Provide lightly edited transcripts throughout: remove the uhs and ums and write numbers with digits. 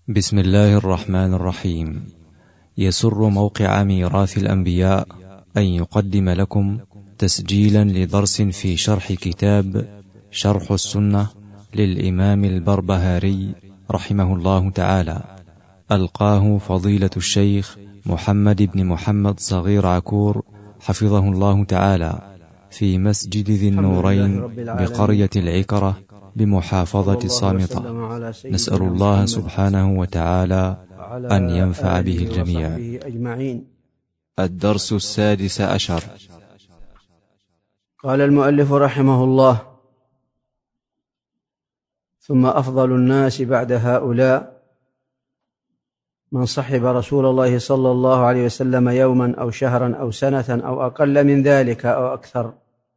بسم الله الرحمن الرحيم. يسر موقع ميراث الأنبياء أن يقدم لكم تسجيلا لدرس في شرح كتاب شرح السنة للإمام البربهاري رحمه الله تعالى، ألقاه فضيلة الشيخ محمد بن محمد صغير عكور حفظه الله تعالى في مسجد ذي النورين بقرية العكرة بمحافظة الصامطة. نسأل الله سبحانه وتعالى أن ينفع به الجميع. الدرس 16. قال المؤلف رحمه الله: ثم أفضل الناس بعد هؤلاء من صحب رسول الله صلى الله عليه وسلم يوما أو شهرا أو سنة أو أقل من ذلك أو أكثر،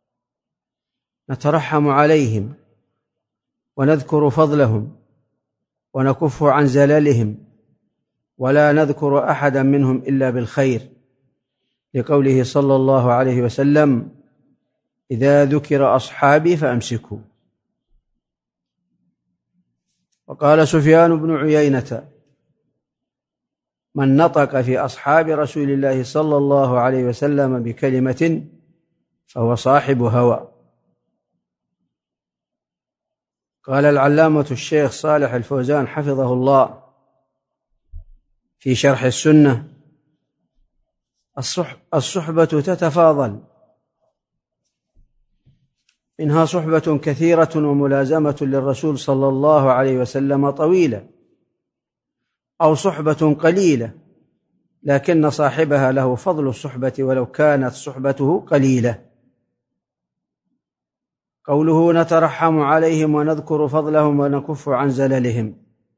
نترحم عليهم ونذكر فضلهم ونكف عن زللهم، ولا نذكر أحدا منهم إلا بالخير، لقوله صلى الله عليه وسلم: إذا ذكر أصحابي فأمسكوا. وقال سفيان بن عيينة: من نطق في أصحاب رسول الله صلى الله عليه وسلم بكلمة فهو صاحب هوى. قال العلامة الشيخ صالح الفوزان حفظه الله في شرح السنة: الصحبة تتفاضل، منها صحبة كثيرة وملازمة للرسول صلى الله عليه وسلم طويلة، أو صحبة قليلة لكن صاحبها له فضل الصحبة ولو كانت صحبته قليلة. قوله نترحم عليهم ونذكر فضلهم ونكف عن زللهم،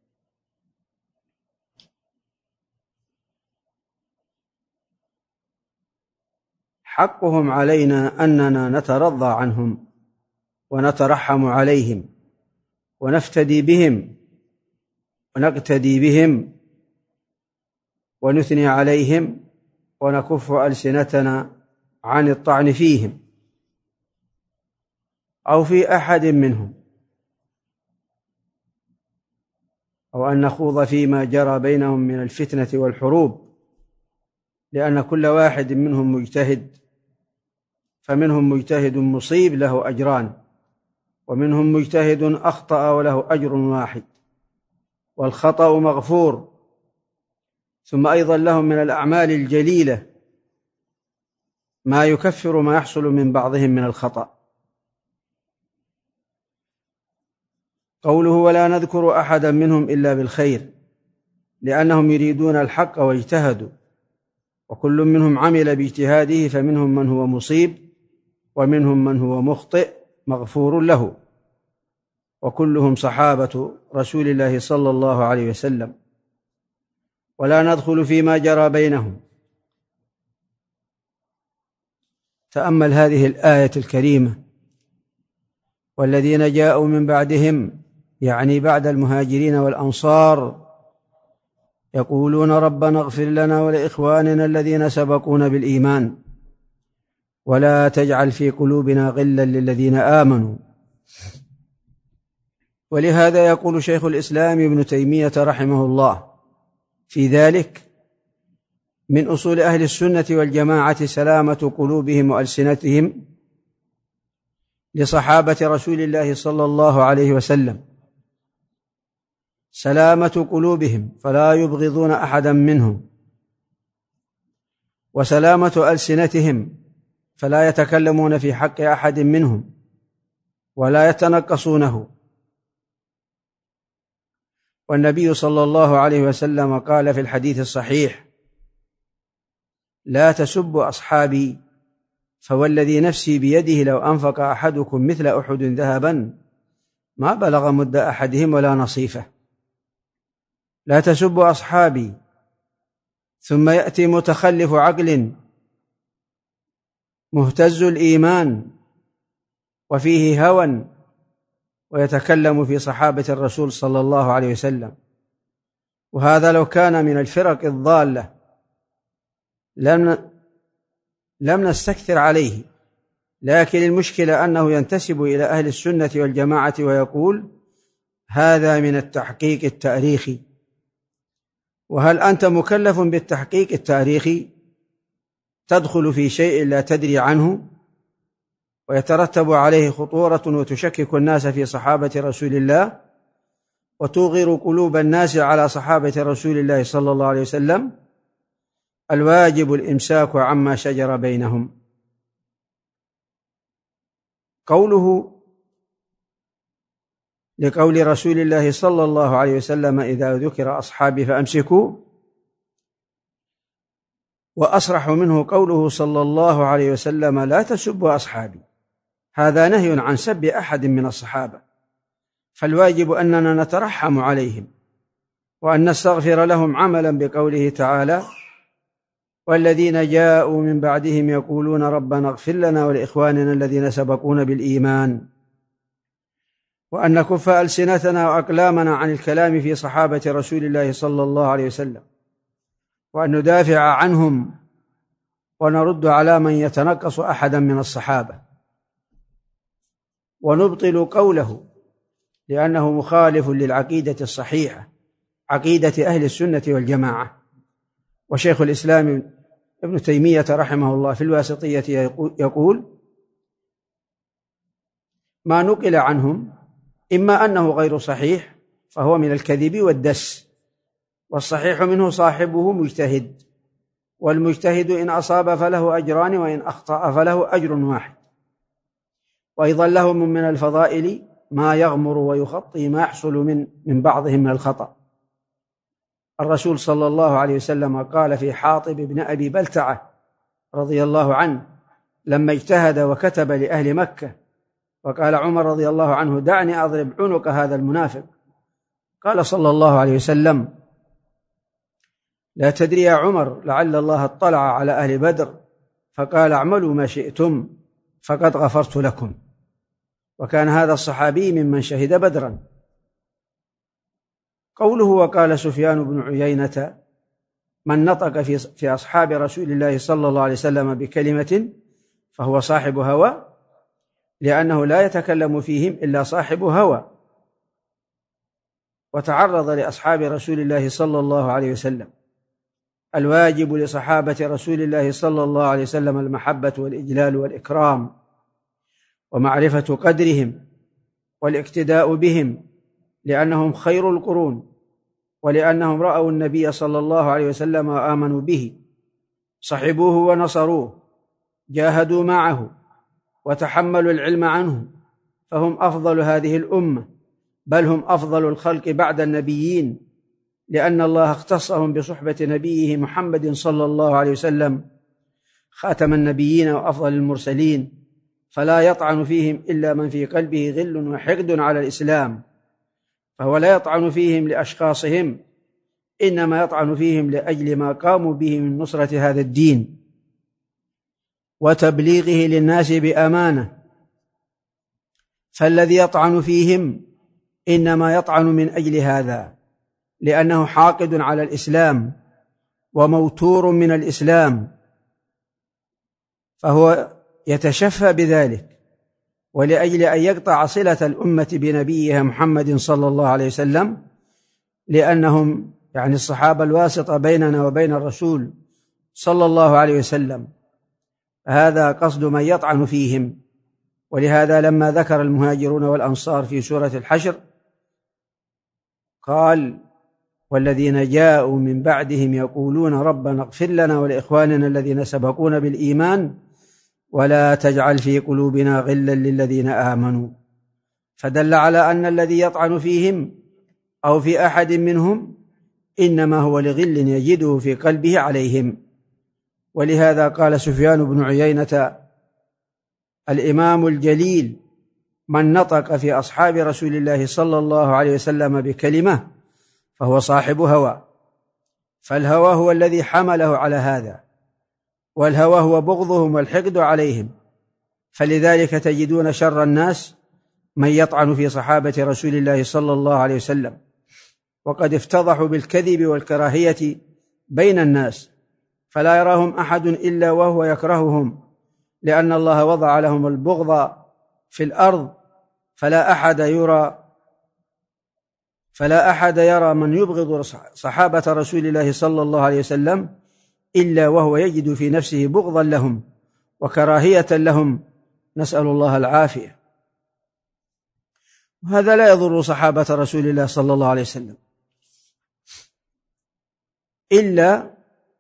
حقهم علينا أننا نترضى عنهم ونترحم عليهم ونفتدي بهم ونقتدي بهم ونثني عليهم ونكف ألسنتنا عن الطعن فيهم أو في أحد منهم، أو أن نخوض فيما جرى بينهم من الفتنة والحروب، لأن كل واحد منهم مجتهد، فمنهم مجتهد مصيب له أجران، ومنهم مجتهد أخطأ وله أجر واحد، والخطأ مغفور. ثم أيضا لهم من الأعمال الجليلة ما يكفر ما يحصل من بعضهم من الخطأ. قوله ولا نذكر أحدا منهم إلا بالخير، لأنهم يريدون الحق واجتهدوا، وكل منهم عمل باجتهاده، فمنهم من هو مصيب ومنهم من هو مخطئ مغفور له، وكلهم صحابة رسول الله صلى الله عليه وسلم. ولا ندخل فيما جرى بينهم. تأمل هذه الآية الكريمة: والذين جاءوا من بعدهم، يعني بعد المهاجرين والأنصار، يقولون ربنا اغفر لنا ولإخواننا الذين سبقونا بالإيمان ولا تجعل في قلوبنا غلا للذين آمنوا. ولهذا يقول شيخ الإسلام ابن تيمية رحمه الله في ذلك: من أصول أهل السنة والجماعة سلامة قلوبهم وألسنتهم لصحابة رسول الله صلى الله عليه وسلم، سلامة قلوبهم فلا يبغضون أحدا منهم، وسلامة ألسنتهم فلا يتكلمون في حق أحد منهم ولا يتنقصونه. والنبي صلى الله عليه وسلم قال في الحديث الصحيح: لا تسبوا أصحابي، فوالذي نفسي بيده لو أنفق أحدكم مثل أحد ذهبا ما بلغ مد أحدهم ولا نصيفه. لا تسبوا أصحابي. ثم يأتي متخلف عقل مهتز الإيمان وفيه هوى ويتكلم في صحابة الرسول صلى الله عليه وسلم، وهذا لو كان من الفرق الضالة لم نستكثر عليه، لكن المشكلة أنه ينتسب إلى أهل السنة والجماعة ويقول هذا من التحقيق التاريخي، وهل أنت مكلف بالتحقيق التاريخي تدخل في شيء لا تدري عنه ويترتب عليه خطورة وتشكك الناس في صحابة رسول الله وتوغر قلوب الناس على صحابة رسول الله صلى الله عليه وسلم؟ الواجب الإمساك عما شجر بينهم. قوله لقول رسول الله صلى الله عليه وسلم إذا ذكر أصحابي فأمسكوا، وأصرح منه قوله صلى الله عليه وسلم لا تسبوا أصحابي، هذا نهي عن سب أحد من الصحابة، فالواجب أننا نترحم عليهم وأن نستغفر لهم عملا بقوله تعالى والذين جاءوا من بعدهم يقولون ربنا اغفر لنا ولإخواننا الذين سبقونا بالإيمان، وأن نكف ألسنتنا وأقلامنا عن الكلام في صحابة رسول الله صلى الله عليه وسلم، وأن ندافع عنهم ونرد على من يتنقص أحدا من الصحابة، ونبطل قوله لأنه مخالف للعقيدة الصحيحة عقيدة أهل السنة والجماعة. وشيخ الإسلام ابن تيمية رحمه الله في الواسطية يقول ما نقل عنهم إما أنه غير صحيح فهو من الكذب والدس، والصحيح منه صاحبه مجتهد، والمجتهد إن أصاب فله أجران وإن أخطأ فله أجر واحد، وأيضا لهم من الفضائل ما يغمر ويخطي ما يحصل من بعضهم من الخطأ. الرسول صلى الله عليه وسلم قال في حاطب بن أبي بلتعة رضي الله عنه لما اجتهد وكتب لأهل مكة، وقال عمر رضي الله عنه دعني أضرب عنق هذا المنافق، قال صلى الله عليه وسلم لا تدري يا عمر لعل الله اطلع على أهل بدر فقال اعملوا ما شئتم فقد غفرت لكم. وكان هذا الصحابي ممن شهد بدرا. قوله وقال سفيان بن عيينة من نطق في أصحاب رسول الله صلى الله عليه وسلم بكلمة فهو صاحب هوى، لأنه لا يتكلم فيهم إلا صاحب هوى، وتعرض لأصحاب رسول الله صلى الله عليه وسلم. الواجب لصحابة رسول الله صلى الله عليه وسلم المحبة والإجلال والإكرام ومعرفة قدرهم والاقتداء بهم، لأنهم خير القرون، ولأنهم رأوا النبي صلى الله عليه وسلم وآمنوا به، صحبوه ونصروه، جاهدوا معه وتحملوا العلم عنه، فهم أفضل هذه الأمة، بل هم أفضل الخلق بعد النبيين، لأن الله اختصهم بصحبة نبيه محمد صلى الله عليه وسلم خاتم النبيين وأفضل المرسلين، فلا يطعن فيهم إلا من في قلبه غل وحقد على الإسلام، فهو لا يطعن فيهم لأشخاصهم، إنما يطعن فيهم لأجل ما قاموا به من نصرة هذا الدين وتبليغه للناس بأمانة. فالذي يطعن فيهم إنما يطعن من أجل هذا، لأنه حاقد على الإسلام وموتور من الإسلام، فهو يتشفى بذلك، ولأجل أن يقطع صلة الأمة بنبيها محمد صلى الله عليه وسلم، لأنهم يعني الصحابة الواسطة بيننا وبين الرسول صلى الله عليه وسلم، هذا قصد من يطعن فيهم. ولهذا لما ذكر المهاجرون والأنصار في سورة الحشر قال والذين جاءوا من بعدهم يقولون ربنا اغفر لنا ولإخواننا الذين سبقونا بالإيمان ولا تجعل في قلوبنا غلا للذين آمنوا، فدل على أن الذي يطعن فيهم أو في أحد منهم إنما هو لغل يجده في قلبه عليهم. ولهذا قال سفيان بن عيينة الإمام الجليل من نطق في أصحاب رسول الله صلى الله عليه وسلم بكلمة فهو صاحب هوى، فالهوى هو الذي حمله على هذا، والهوى هو بغضهم والحقد عليهم، فلذلك تجدون شر الناس من يطعن في صحابة رسول الله صلى الله عليه وسلم، وقد افتضحوا بالكذب والكراهية بين الناس، فلا يراهم أحد إلا وهو يكرههم، لأن الله وضع لهم البغض في الأرض، فلا أحد يرى فلا أحد يرى من يبغض صحابة رسول الله صلى الله عليه وسلم إلا وهو يجد في نفسه بغضا لهم وكراهية لهم، نسأل الله العافية. وهذا لا يضر صحابة رسول الله صلى الله عليه وسلم، إلا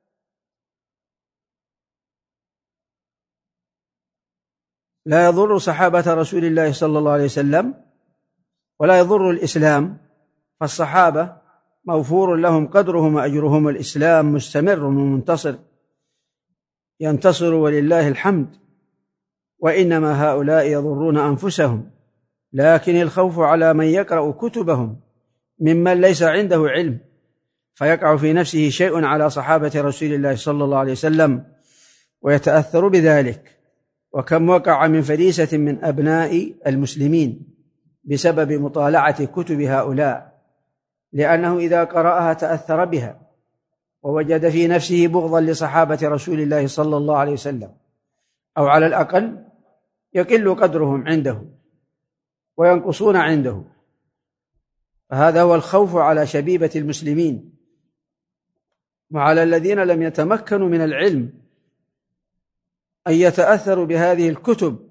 لا يضر صحابة رسول الله صلى الله عليه وسلم ولا يضر الإسلام، فالصحابة موفور لهم قدرهم وأجرهم، الإسلام مستمر ومنتصر ينتصر ولله الحمد، وإنما هؤلاء يضرون أنفسهم. لكن الخوف على من يقرأ كتبهم ممن ليس عنده علم فيقع في نفسه شيء على صحابة رسول الله صلى الله عليه وسلم ويتأثر بذلك. وكم وقع من فريسة من أبناء المسلمين بسبب مطالعة كتب هؤلاء، لأنه إذا قرأها تأثر بها ووجد في نفسه بغضا لصحابة رسول الله صلى الله عليه وسلم، أو على الأقل يقل قدرهم عنده وينقصون عنده. فهذا هو الخوف على شبيبة المسلمين وعلى الذين لم يتمكنوا من العلم أن يتأثروا بهذه الكتب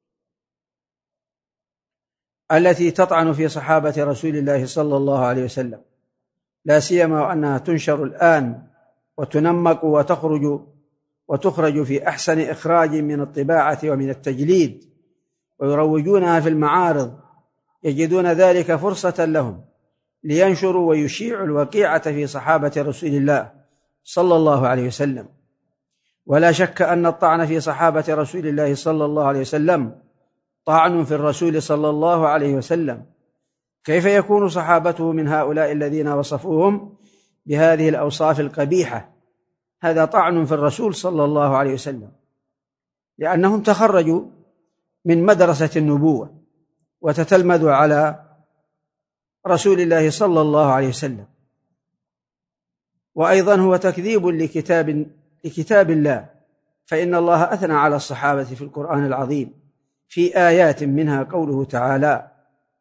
التي تطعن في صحابة رسول الله صلى الله عليه وسلم، لا سيما وأنها تنشر الآن وتنمق وتخرج في أحسن إخراج من الطباعة ومن التجليد، ويروجونها في المعارض، يجدون ذلك فرصة لهم لينشروا ويشيعوا الوقيعة في صحابة رسول الله صلى الله عليه وسلم. ولا شك أن الطعن في صحابة رسول الله صلى الله عليه وسلم طعن في الرسول صلى الله عليه وسلم. كيف يكون صحابته من هؤلاء الذين وصفوهم بهذه الأوصاف القبيحة؟ هذا طعن في الرسول صلى الله عليه وسلم، لأنهم تخرجوا من مدرسة النبوة وتتلمذوا على رسول الله صلى الله عليه وسلم. وأيضا هو تكذيب لكتاب الله، فإن الله أثنى على الصحابة في القرآن العظيم في آيات منها قوله تعالى: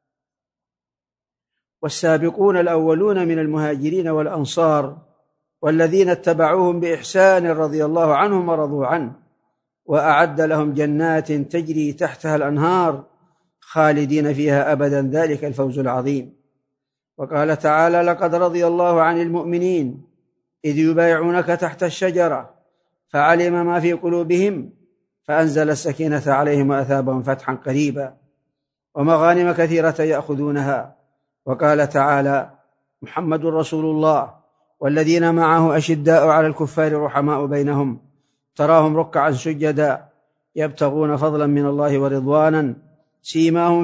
والسابقون الأولون من المهاجرين والأنصار والذين اتبعوهم بإحسان رضي الله عنهم ورضوا عنه وأعد لهم جنات تجري تحتها الأنهار خالدين فيها أبدا ذلك الفوز العظيم. وقال تعالى: لقد رضي الله عن المؤمنين إذ يبايعونك تحت الشجرة فعلم ما في قلوبهم فأنزل السكينة عليهم وأثابهم فتحا قريبا ومغانم كثيرة يأخذونها. وقال تعالى: محمد رسول الله والذين معه أشداء على الكفار رحماء بينهم تراهم ركعا سجدا يبتغون فضلا من الله ورضوانا سيماهم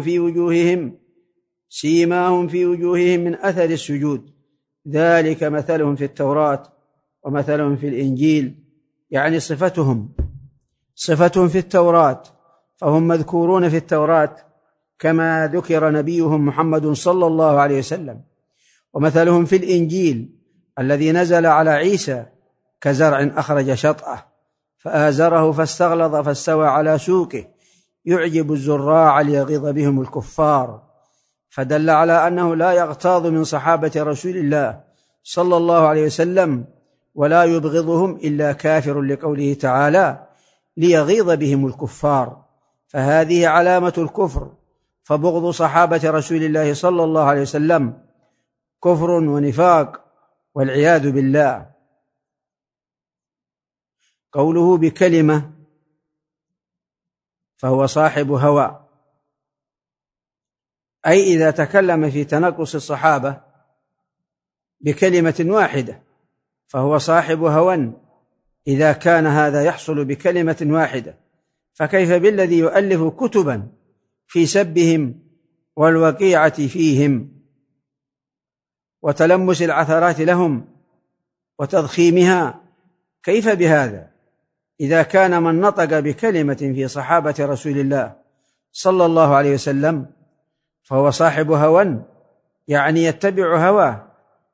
في وجوههم من أثر السجود ذلك مثلهم في التوراة ومثلهم في الإنجيل، يعني صفتهم في التوراة، فهم مذكورون في التوراة كما ذكر نبيهم محمد صلى الله عليه وسلم. ومثلهم في الإنجيل الذي نزل على عيسى كزرع أخرج شطأه فآزره فاستغلظ فاستوى على سوقه يعجب الزراع ليغيظ بهم الكفار، فدل على أنه لا يغتاظ من صحابة رسول الله صلى الله عليه وسلم ولا يبغضهم إلا كافر، لقوله تعالى: ليغيظ بهم الكفار. فهذه علامة الكفر، فبغض صحابة رسول الله صلى الله عليه وسلم كفر ونفاق والعياذ بالله. قوله بكلمة فهو صاحب هوى، أي إذا تكلم في تنقص الصحابة بكلمة واحدة فهو صاحب هوى، إذا كان هذا يحصل بكلمة واحدة، فكيف بالذي يؤلف كتبا في سبهم والوقيعة فيهم وتلمس العثرات لهم وتضخيمها؟ كيف بهذا؟ إذا كان من نطق بكلمة في صحابة رسول الله صلى الله عليه وسلم فهو صاحب هوى، يعني يتبع هواه،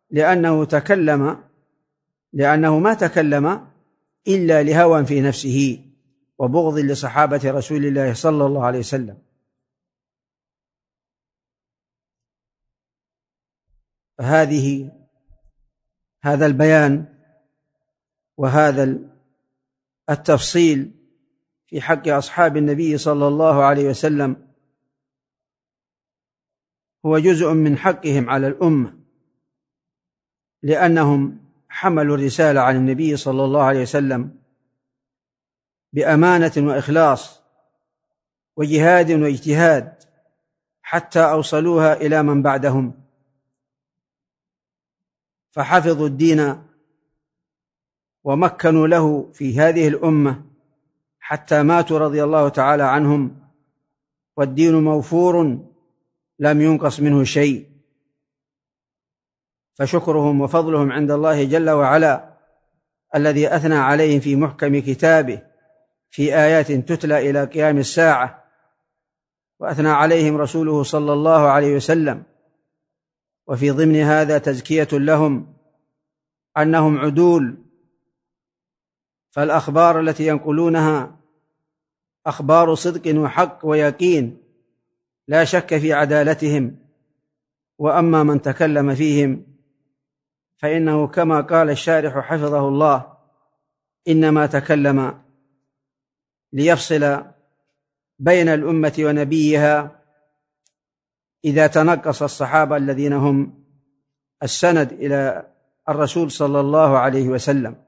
لأنه ما تكلم إلا لهوى في نفسه وبغض لصحابة رسول الله صلى الله عليه وسلم. هذا البيان وهذا التفصيل في حق أصحاب النبي صلى الله عليه وسلم هو جزء من حقهم على الأمة، لأنهم حملوا الرسالة عن النبي صلى الله عليه وسلم بأمانة وإخلاص وجهاد واجتهاد حتى أوصلوها إلى من بعدهم، فحفظوا الدين ومكنوا له في هذه الأمة حتى ماتوا رضي الله تعالى عنهم، والدين موفور لم ينقص منه شيء. فشكرهم وفضلهم عند الله جل وعلا الذي أثنى عليهم في محكم كتابه في آيات تتلى إلى قيام الساعة، وأثنى عليهم رسوله صلى الله عليه وسلم، وفي ضمن هذا تزكية لهم أنهم عدول، فالأخبار التي ينقلونها أخبار صدق وحق ويقين لا شك في عدالتهم. وأما من تكلم فيهم فإنه كما قال الشارح حفظه الله إنما تكلم ليفصل بين الأمة ونبيها إذا تنقص الصحابة الذين هم السند إلى الرسول صلى الله عليه وسلم.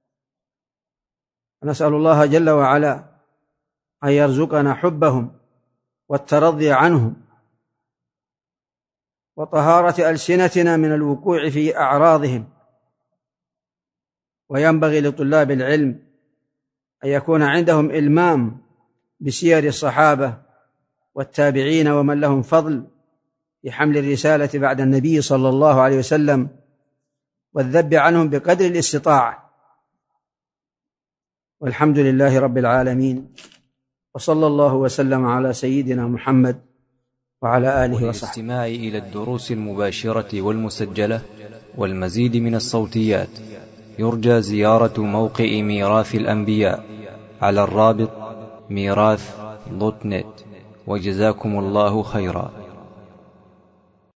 نسأل الله جل وعلا أن يرزقنا حبهم والترضي عنهم وطهارة ألسنتنا من الوقوع في أعراضهم. وينبغي لطلاب العلم أن يكون عندهم إلمام بسير الصحابة والتابعين ومن لهم فضل في حمل الرسالة بعد النبي صلى الله عليه وسلم والذب عنهم بقدر الاستطاعة. والحمد لله رب العالمين، وصلى الله وسلم على سيدنا محمد وعلى آله وصحبه. والاستماع إلى الدروس المباشرة والمسجلة والمزيد من الصوتيات يرجى زيارة موقع ميراث الأنبياء على الرابط ميراث.net. وجزاكم الله خيرا.